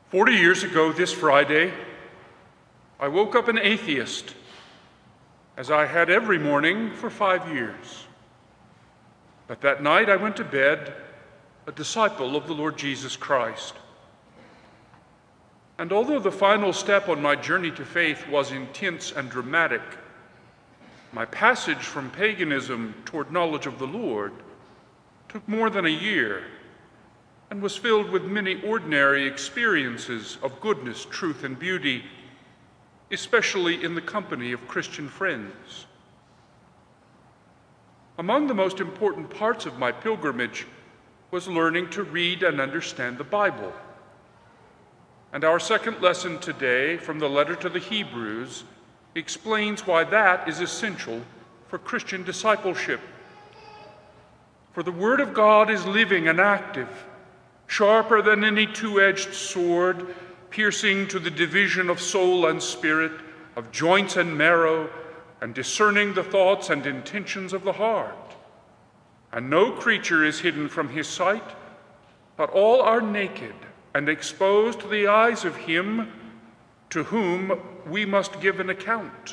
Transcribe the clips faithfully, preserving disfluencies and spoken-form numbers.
Forty years ago this Friday, I woke up an atheist, as I had every morning for five years. But that night I went to bed a disciple of the Lord Jesus Christ. And although the final step on my journey to faith was intense and dramatic, my passage from paganism toward knowledge of the Lord took more than a year and was filled with many ordinary experiences of goodness, truth, and beauty, especially in the company of Christian friends. Among the most important parts of my pilgrimage was learning to read and understand the Bible. And our second lesson today from the letter to the Hebrews explains why that is essential for Christian discipleship. For the Word of God is living and active, sharper than any two-edged sword, piercing to the division of soul and spirit, of joints and marrow, and discerning the thoughts and intentions of the heart. And no creature is hidden from his sight, but all are naked and exposed to the eyes of him to whom we must give an account.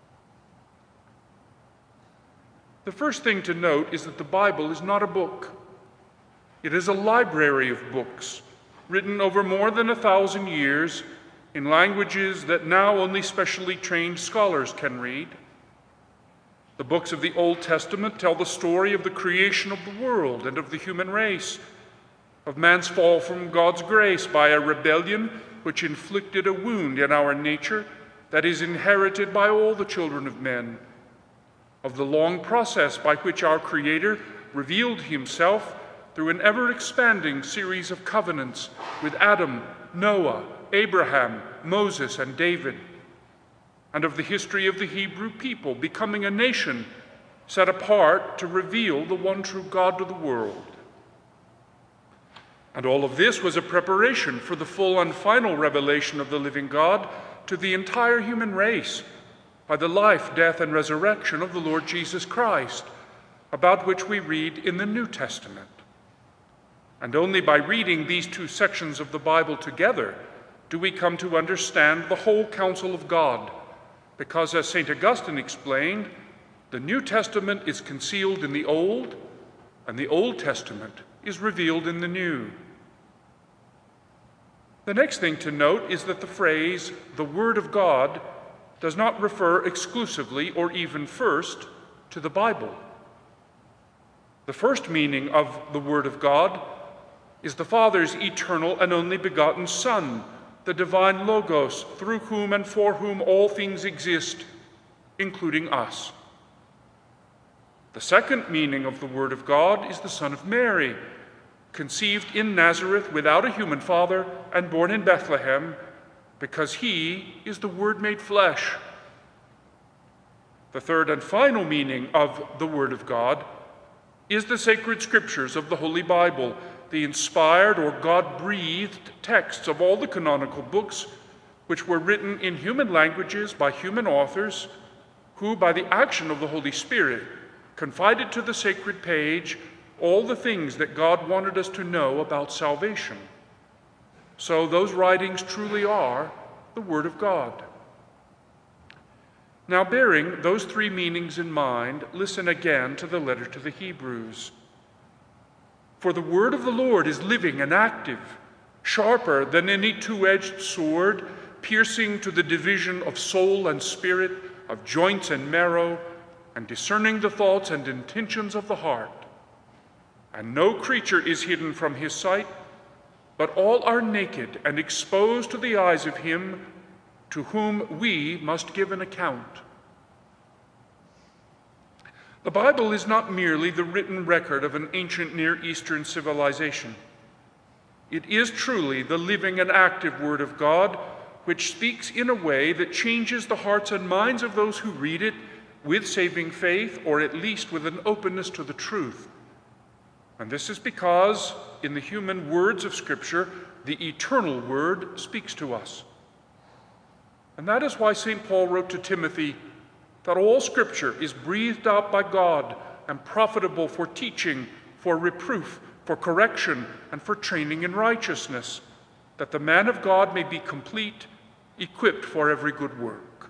The first thing to note is that the Bible is not a book. It is a library of books, written over more than a thousand years in languages that now only specially trained scholars can read. The books of the Old Testament tell the story of the creation of the world and of the human race, of man's fall from God's grace by a rebellion which inflicted a wound in our nature that is inherited by all the children of men, of the long process by which our Creator revealed himself through an ever-expanding series of covenants with Adam, Noah, Abraham, Moses, and David, and of the history of the Hebrew people becoming a nation set apart to reveal the one true God to the world. And all of this was a preparation for the full and final revelation of the living God to the entire human race by the life, death, and resurrection of the Lord Jesus Christ, about which we read in the New Testament. And only by reading these two sections of the Bible together do we come to understand the whole counsel of God, because as Saint Augustine explained, the New Testament is concealed in the Old, and the Old Testament is revealed in the New. The next thing to note is that the phrase, the Word of God, does not refer exclusively or even first to the Bible. The first meaning of the Word of God is the Father's eternal and only begotten Son, the divine Logos, through whom and for whom all things exist, including us. The second meaning of the Word of God is the Son of Mary, conceived in Nazareth without a human father and born in Bethlehem, because he is the Word made flesh. The third and final meaning of the Word of God is the sacred scriptures of the Holy Bible, the inspired or God-breathed texts of all the canonical books, which were written in human languages by human authors, who, by the action of the Holy Spirit, confided to the sacred page all the things that God wanted us to know about salvation. So those writings truly are the Word of God. Now, bearing those three meanings in mind, listen again to the letter to the Hebrews. For the word of the Lord is living and active, sharper than any two-edged sword, piercing to the division of soul and spirit, of joints and marrow, and discerning the thoughts and intentions of the heart. And no creature is hidden from his sight, but all are naked and exposed to the eyes of him to whom we must give an account. The Bible is not merely the written record of an ancient Near Eastern civilization. It is truly the living and active Word of God, which speaks in a way that changes the hearts and minds of those who read it with saving faith, or at least with an openness to the truth. And this is because, in the human words of Scripture, the eternal Word speaks to us. And that is why Saint Paul wrote to Timothy that all Scripture is breathed out by God and profitable for teaching, for reproof, for correction, and for training in righteousness, that the man of God may be complete, equipped for every good work.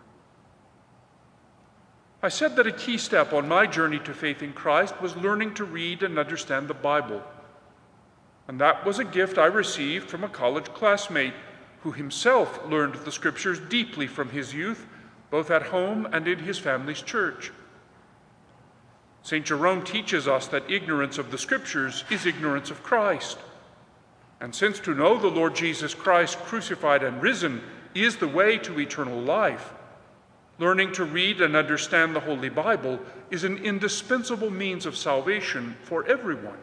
I said that a key step on my journey to faith in Christ was learning to read and understand the Bible. And that was a gift I received from a college classmate who himself learned the Scriptures deeply from his youth, both at home and in his family's church. Saint Jerome teaches us that ignorance of the Scriptures is ignorance of Christ. And since to know the Lord Jesus Christ crucified and risen is the way to eternal life, learning to read and understand the Holy Bible is an indispensable means of salvation for everyone.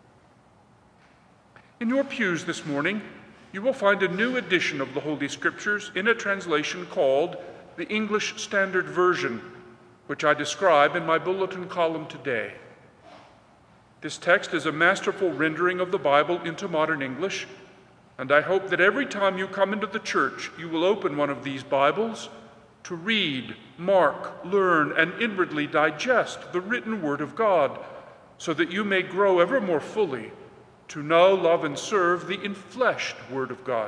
In your pews this morning, you will find a new edition of the Holy Scriptures in a translation called the English Standard Version, which I describe in my bulletin column today. This text is a masterful rendering of the Bible into modern English, and I hope that every time you come into the church, you will open one of these Bibles to read, mark, learn, and inwardly digest the written Word of God, so that you may grow ever more fully to know, love, and serve the enfleshed Word of God.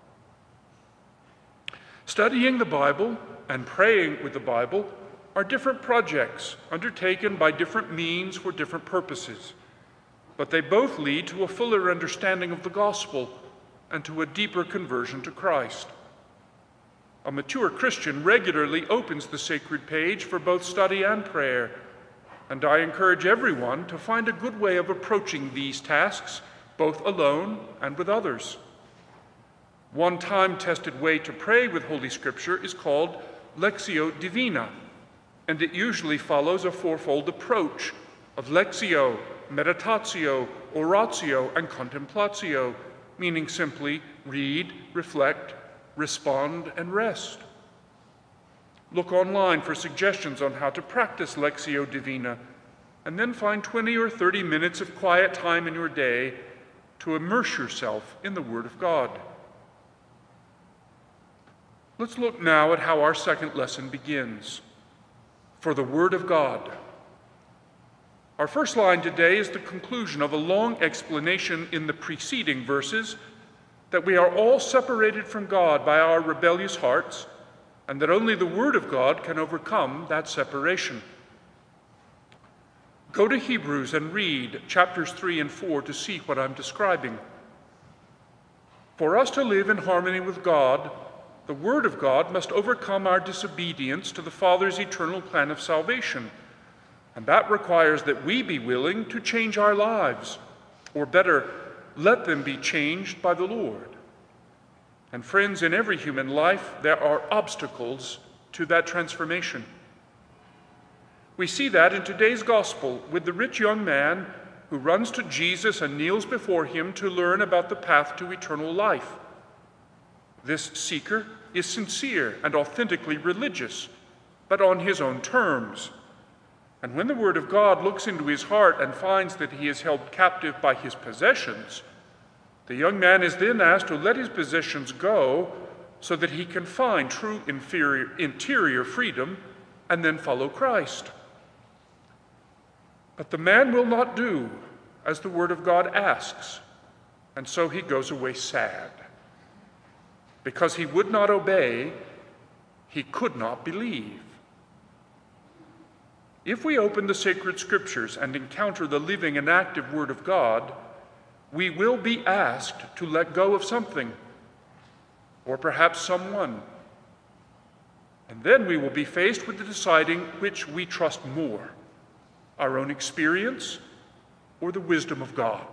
Studying the Bible and praying with the Bible are different projects undertaken by different means for different purposes, but they both lead to a fuller understanding of the gospel and to a deeper conversion to Christ. A mature Christian regularly opens the sacred page for both study and prayer, and I encourage everyone to find a good way of approaching these tasks, both alone and with others. One time-tested way to pray with Holy Scripture is called Lectio Divina, and it usually follows a fourfold approach of Lectio, Meditatio, Oratio, and Contemplatio, meaning simply read, reflect, respond, and rest. Look online for suggestions on how to practice Lectio Divina, and then find twenty or thirty minutes of quiet time in your day to immerse yourself in the Word of God. Let's look now at how our second lesson begins. For the Word of God. Our first line today is the conclusion of a long explanation in the preceding verses that we are all separated from God by our rebellious hearts, and that only the Word of God can overcome that separation. Go to Hebrews and read chapters three and four to see what I'm describing. For us to live in harmony with God, the Word of God must overcome our disobedience to the Father's eternal plan of salvation, and that requires that we be willing to change our lives, or better, let them be changed by the Lord. And friends, in every human life, there are obstacles to that transformation. We see that in today's gospel with the rich young man who runs to Jesus and kneels before him to learn about the path to eternal life. This seeker is sincere and authentically religious, but on his own terms. And when the Word of God looks into his heart and finds that he is held captive by his possessions, the young man is then asked to let his possessions go so that he can find true inferior, interior freedom and then follow Christ. But the man will not do as the Word of God asks, and so he goes away sad. Because he would not obey, he could not believe. If we open the sacred Scriptures and encounter the living and active Word of God, we will be asked to let go of something, or perhaps someone. And then we will be faced with the deciding which we trust more, our own experience or the wisdom of God.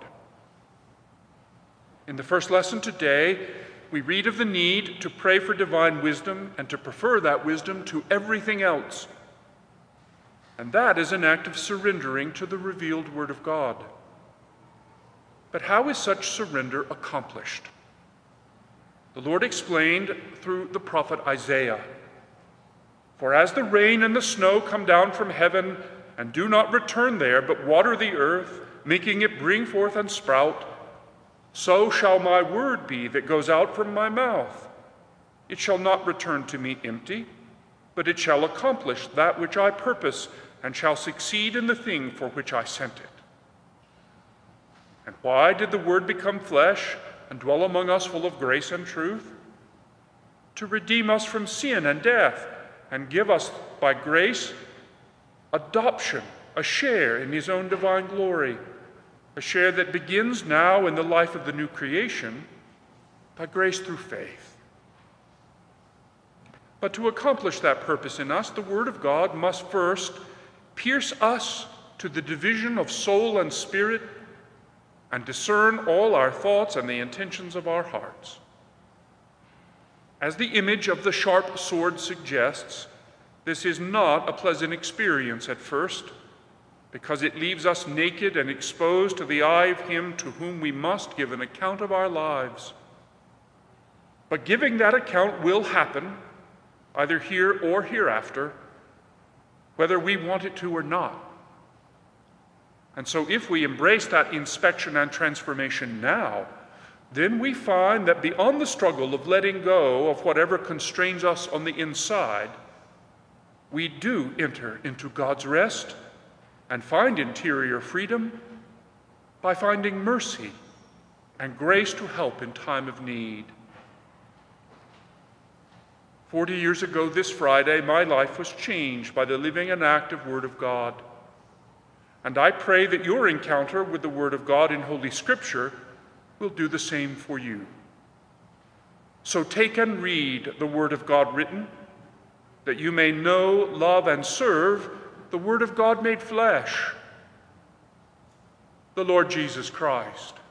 In the first lesson today, we read of the need to pray for divine wisdom and to prefer that wisdom to everything else. And that is an act of surrendering to the revealed Word of God. But how is such surrender accomplished? The Lord explained through the prophet Isaiah, "For as the rain and the snow come down from heaven and do not return there, but water the earth, making it bring forth and sprout, so shall my word be that goes out from my mouth. It shall not return to me empty, but it shall accomplish that which I purpose and shall succeed in the thing for which I sent it." And why did the Word become flesh and dwell among us full of grace and truth? To redeem us from sin and death, and give us by grace adoption, a share in his own divine glory, a share that begins now in the life of the new creation by grace through faith. But to accomplish that purpose in us, the Word of God must first pierce us to the division of soul and spirit and discern all our thoughts and the intentions of our hearts. As the image of the sharp sword suggests, this is not a pleasant experience at first, because it leaves us naked and exposed to the eye of him to whom we must give an account of our lives. But giving that account will happen, either here or hereafter, whether we want it to or not. And so if we embrace that inspection and transformation now, then we find that beyond the struggle of letting go of whatever constrains us on the inside, we do enter into God's rest and find interior freedom by finding mercy and grace to help in time of need. Forty years ago this Friday, my life was changed by the living and active Word of God. And I pray that your encounter with the Word of God in Holy Scripture will do the same for you. So take and read the Word of God written, that you may know, love, and serve the Word of God made flesh, the Lord Jesus Christ.